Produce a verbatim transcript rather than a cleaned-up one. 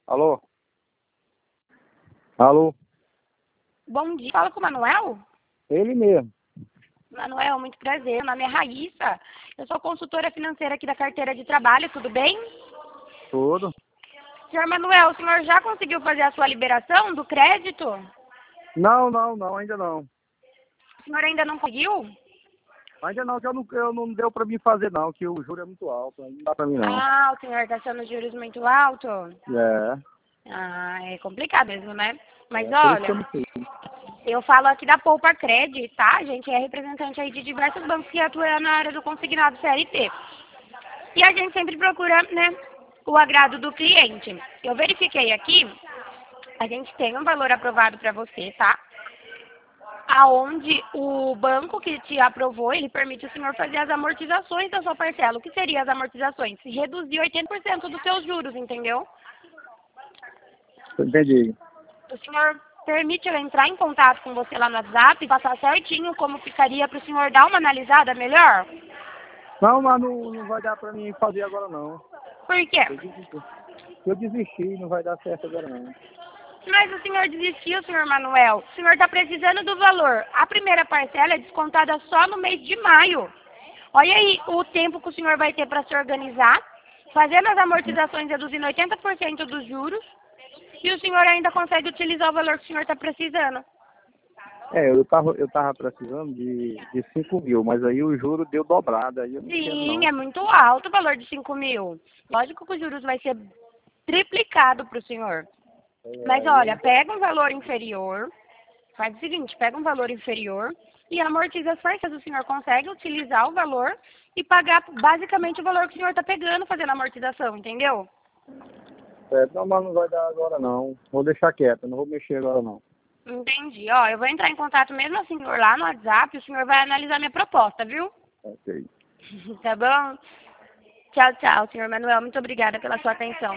Alô? Alô? Bom dia. Fala com o Manuel? Ele mesmo. Manuel, muito prazer. Meu nome é Raíssa. Eu sou consultora financeira aqui da carteira de trabalho, tudo bem? Tudo? Senhor Manuel, o senhor já conseguiu fazer a sua liberação do crédito? Não, não, não, ainda não. O senhor ainda não conseguiu? Ainda não, que eu não, eu não deu pra mim fazer não, que o juro é muito alto, não dá pra mim não. Ah, o senhor está achando os juros muito alto? É. Ah, é complicado mesmo, né? Mas É por isso que eu olha, não sei. eu falo aqui da Poupa Cred, tá? A gente é representante aí de diversos bancos que atuam na área do consignado C L T. E a gente sempre procura, né, o agrado do cliente. Eu verifiquei aqui, a gente tem um valor aprovado para você, tá? Aonde o banco que te aprovou, ele permite o senhor fazer as amortizações da sua parcela. O que seriam as amortizações? Reduzir oitenta por cento dos seus juros, entendeu? Entendi. O senhor permite eu entrar em contato com você lá no WhatsApp e passar certinho como ficaria para o senhor dar uma analisada melhor? Não, mas não, não vai dar pra mim fazer agora não. Por quê? Eu desisti. Eu desisti, não vai dar certo agora não. Mas o senhor desistiu, senhor Manuel. O senhor está precisando do valor. A primeira parcela é descontada só no mês de maio. Olha aí o tempo que o senhor vai ter para se organizar, fazendo as amortizações, reduzindo oitenta por cento dos juros, e o senhor ainda consegue utilizar o valor que o senhor está precisando. É, eu tava, eu tava precisando de, de cinco mil, mas aí o juro deu dobrado, aí eu não quero Sim, não. é muito alto o valor de cinco mil. Lógico que os juros vai ser triplicado para o senhor. Mas É, olha, eu, pega um valor inferior, faz o seguinte, pega um valor inferior e amortiza as parcelas. O senhor consegue utilizar o valor e pagar basicamente o valor que o senhor está pegando fazendo a amortização, entendeu? é, não, mas não vai dar agora não. Vou deixar quieto, não vou mexer agora não. Entendi. Ó, eu vou entrar em contato mesmo assim, senhor, lá no WhatsApp, o senhor vai analisar minha proposta, viu? Ok. Tá bom? Tchau, tchau, senhor Manuel. Muito obrigada pela sua atenção.